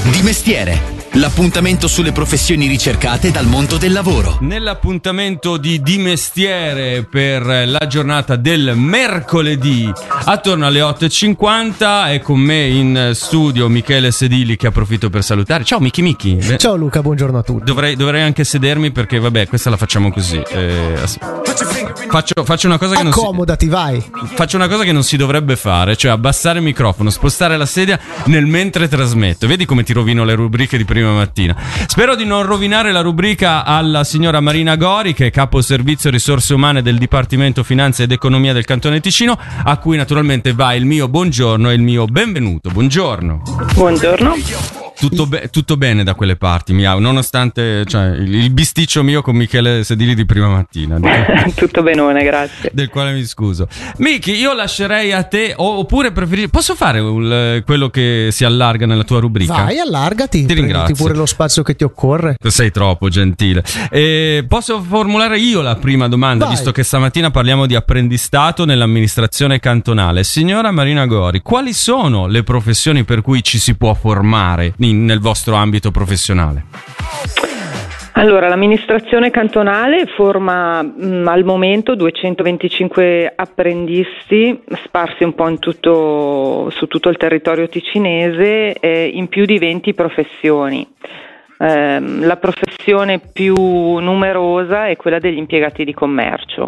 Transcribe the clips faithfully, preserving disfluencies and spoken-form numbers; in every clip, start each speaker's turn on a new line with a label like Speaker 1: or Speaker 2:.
Speaker 1: Di mestiere, l'appuntamento sulle professioni ricercate dal mondo del lavoro.
Speaker 2: Nell'appuntamento di Di mestiere per la giornata del mercoledì attorno alle otto e cinquanta è con me in studio Michele Sedili, che approfitto per salutare. Ciao Michi Michi.
Speaker 3: Ciao Luca, buongiorno a tutti.
Speaker 2: Dovrei, dovrei anche sedermi perché vabbè, questa la facciamo così. Eh, faccio, faccio una cosa che non si,
Speaker 3: accomodati, vai.
Speaker 2: Faccio una cosa che non si dovrebbe fare, cioè abbassare il microfono, spostare la sedia nel mentre trasmetto. Vedi come ti rovino le rubriche di prima mattina. Spero di non rovinare la rubrica alla signora Marina Gori, che è capo servizio risorse umane del Dipartimento Finanza ed Economia del Cantone Ticino, a cui naturalmente va il mio buongiorno e il mio benvenuto. Buongiorno.
Speaker 4: Buongiorno.
Speaker 2: Tutto, be- tutto bene da quelle parti, mi auguro, nonostante cioè, il, il bisticcio mio con Michele Sedili di prima mattina.
Speaker 4: Tutto benone, grazie.
Speaker 2: Del quale mi scuso. Miki, io lascerei a te, o, oppure preferisci... Posso fare un, quello che si allarga nella tua rubrica?
Speaker 3: Vai, allargati.
Speaker 2: Ti ringrazio.
Speaker 3: Pure lo spazio che ti occorre.
Speaker 2: Sei troppo gentile. E posso formulare io la prima domanda,
Speaker 3: Vai.
Speaker 2: Visto che stamattina parliamo di apprendistato nell'amministrazione cantonale. Signora Marina Gori, quali sono le professioni per cui ci si può formare in, nel vostro ambito professionale?
Speaker 4: Allora, l'amministrazione cantonale forma mh, al momento duecentoventicinque apprendisti sparsi un po' in tutto, su tutto il territorio ticinese, eh, in più di venti professioni. Eh, la professione più numerosa è quella degli impiegati di commercio,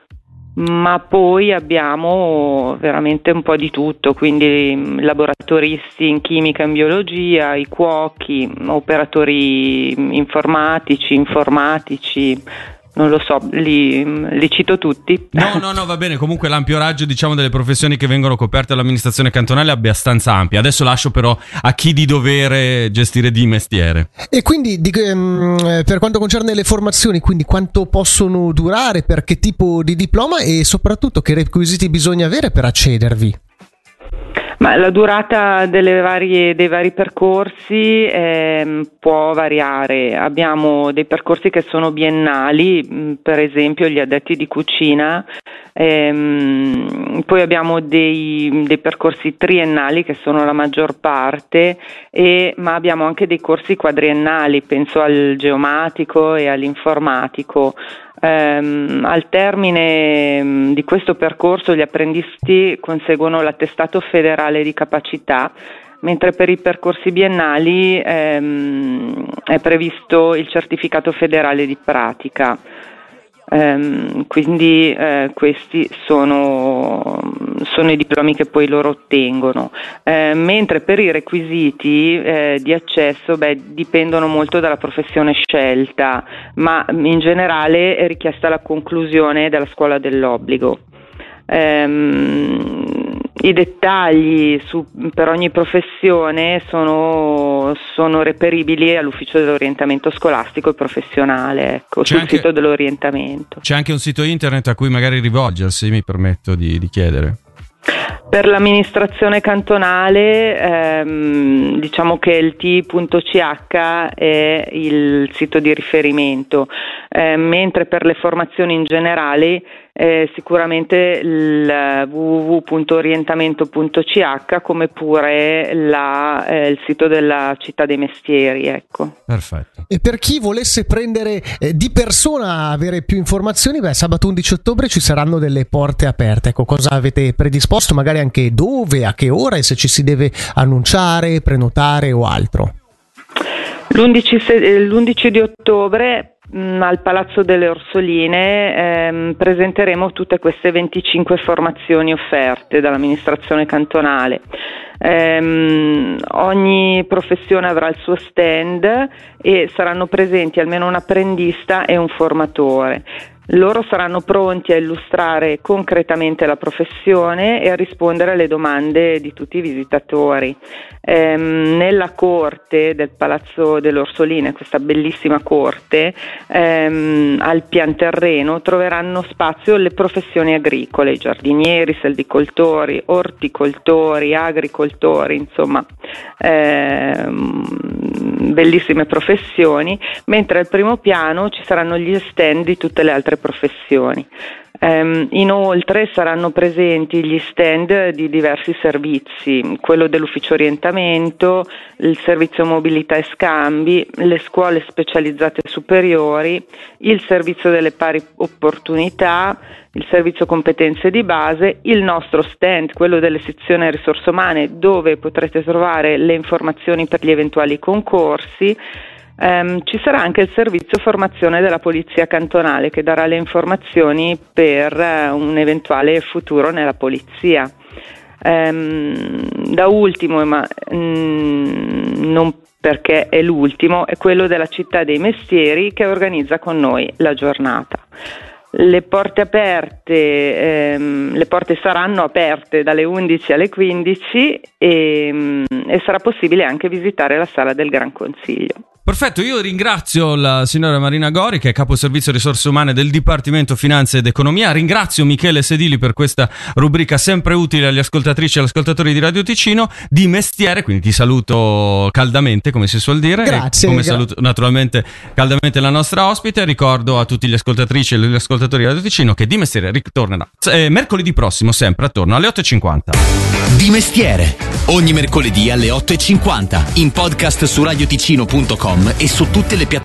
Speaker 4: ma poi abbiamo veramente un po' di tutto, quindi laboratoristi in chimica e in biologia, i cuochi, operatori informatici, informatici, non lo so, li, li cito tutti.
Speaker 2: No, no, no, va bene, comunque l'ampio raggio, diciamo, delle professioni che vengono coperte dall'amministrazione cantonale è abbastanza ampia. Adesso lascio però a chi di dovere gestire di mestiere.
Speaker 3: E quindi di, ehm, per quanto concerne le formazioni, quindi quanto possono durare, per che tipo di diploma e soprattutto che requisiti bisogna avere per accedervi?
Speaker 4: Ma la durata delle varie, dei vari percorsi eh, può variare. Abbiamo dei percorsi che sono biennali, mh, per esempio gli addetti di cucina, ehm, poi abbiamo dei, dei percorsi triennali che sono la maggior parte, e, ma abbiamo anche dei corsi quadriennali, penso al geomatico e all'informatico. Um, al termine um, di questo percorso gli apprendisti conseguono l'attestato federale di capacità, mentre per i percorsi biennali um, è previsto il certificato federale di pratica. Um, quindi eh, questi sono, sono i diplomi che poi loro ottengono, eh, mentre per i requisiti eh, di accesso beh, dipendono molto dalla professione scelta, ma in generale è richiesta la conclusione della scuola dell'obbligo. Um, I dettagli su, per ogni professione sono, sono reperibili all'ufficio dell'orientamento scolastico e professionale, ecco, sul
Speaker 2: anche,
Speaker 4: sito dell'orientamento.
Speaker 2: C'è anche un sito internet a cui magari rivolgersi, mi permetto di, di chiedere.
Speaker 4: Per l'amministrazione cantonale ehm, diciamo che il T punto C H è il sito di riferimento, eh, mentre per le formazioni in generale eh, sicuramente il w w w punto orientamento punto c h, come pure la, eh, il sito della Città dei Mestieri, ecco.
Speaker 2: Perfetto.
Speaker 3: E per chi volesse prendere eh, di persona, avere più informazioni, beh, sabato undici ottobre ci saranno delle porte aperte. Ecco, cosa avete predisposto? Magari anche dove, a che ora, e se ci si deve annunciare, prenotare o altro.
Speaker 4: L'undici, l'undici di ottobre mh, al Palazzo delle Orsoline ehm, presenteremo tutte queste venticinque formazioni offerte dall'amministrazione cantonale. Ehm, ogni professione avrà il suo stand e saranno presenti almeno un apprendista e un formatore. Loro saranno pronti a illustrare concretamente la professione e a rispondere alle domande di tutti i visitatori. Ehm, nella corte del Palazzo delle Orsoline, questa bellissima corte, ehm, al pian terreno troveranno spazio le professioni agricole, i giardinieri, selvicoltori, orticoltori, agricoltori, insomma ehm, bellissime professioni, mentre al primo piano ci saranno gli stand di tutte le altre altre professioni. Um, inoltre saranno presenti gli stand di diversi servizi, quello dell'ufficio orientamento, il servizio mobilità e scambi, le scuole specializzate superiori, il servizio delle pari opportunità, il servizio competenze di base, il nostro stand, quello delle sezioni risorse umane, dove potrete trovare le informazioni per gli eventuali concorsi. Um, ci sarà anche il servizio formazione della polizia cantonale, che darà le informazioni per uh, un eventuale futuro nella polizia. Um, da ultimo, ma mm, non perché è l'ultimo, è quello della città dei mestieri, che organizza con noi la giornata. Le porte aperte, ehm, le porte saranno aperte dalle undici alle quindici e, e sarà possibile anche visitare la sala del Gran Consiglio.
Speaker 2: Perfetto, io ringrazio la signora Marina Gori, che è capo servizio risorse umane del Dipartimento Finanze ed Economia. Ringrazio Michele Sedili per questa rubrica sempre utile agli ascoltatrici e agli ascoltatori di Radio Ticino di mestiere, quindi ti saluto caldamente, come si suol dire.
Speaker 3: Grazie.
Speaker 2: E come
Speaker 3: gra-
Speaker 2: saluto naturalmente caldamente la nostra ospite. Ricordo a tutti gli ascoltatrici e gli ascoltatori di Radio Ticino che Di Mestiere ritornerà eh, mercoledì prossimo, sempre attorno alle otto e cinquanta.
Speaker 1: Di Mestiere, ogni mercoledì alle otto e cinquanta, in podcast su radioticino punto com e su tutte le piattaforme